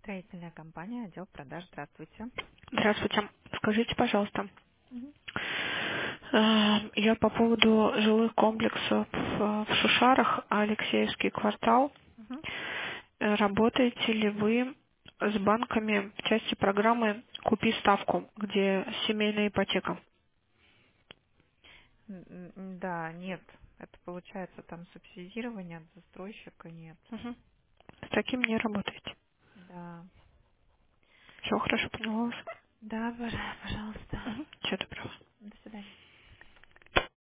Строительная компания, отдел продаж. Здравствуйте. Здравствуйте. Скажите, пожалуйста, Мгм. я по поводу жилых комплексов в Шушарах, Алексеевский квартал. Мгм. Работаете ли вы с банками в части программы «Купи ставку», где семейная ипотека? Да, нет. Это получается там субсидирование от застройщика нет. Мгм. С таким не работаете. Да. Все хорошо, поняла вас. Да, пожалуйста. Всего доброго. До свидания.